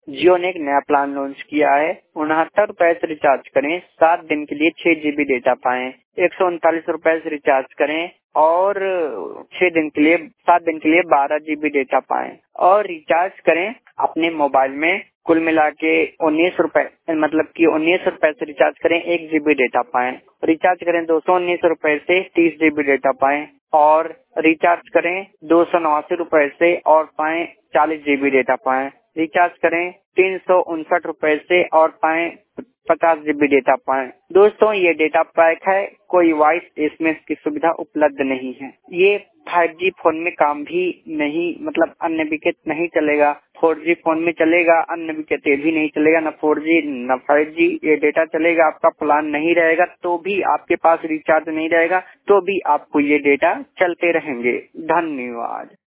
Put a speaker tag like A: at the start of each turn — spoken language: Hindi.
A: जियो ने एक नया प्लान लॉन्च किया है। 69 रुपए से रिचार्ज करें, 7 दिन के लिए 6 GB डेटा पाएं। 139 रुपए से रिचार्ज करें और 7 दिन के लिए 12 GB डेटा पाएं। और रिचार्ज करें अपने मोबाइल में कुल मिला के 19 रुपए, मतलब कि 19 रुपए से रिचार्ज करें, 1 GB डेटा पाएं। रिचार्ज करें 219 रुपए से 30 GB डेटा पाएं। और रिचार्ज करें 289 रुपए से और पाएं 40 GB डेटा पाएं। रिचार्ज करें 359 रुपए से और पाएं 50 GB डेटा पाएं। दोस्तों, ये डेटा पैक है, कोई वॉइस एसएमएस की सुविधा उपलब्ध नहीं है। ये 5G फोन में काम भी नहीं, मतलब अनलिमिटेड नहीं चलेगा। 4G फोन में चलेगा, अनलिमिटेड भी नहीं चलेगा, न 4G न 5G। ये डेटा चलेगा, आपका प्लान नहीं रहेगा तो भी, आपके पास रिचार्ज नहीं रहेगा तो भी आपको ये डेटा चलते रहेंगे। धन्यवाद।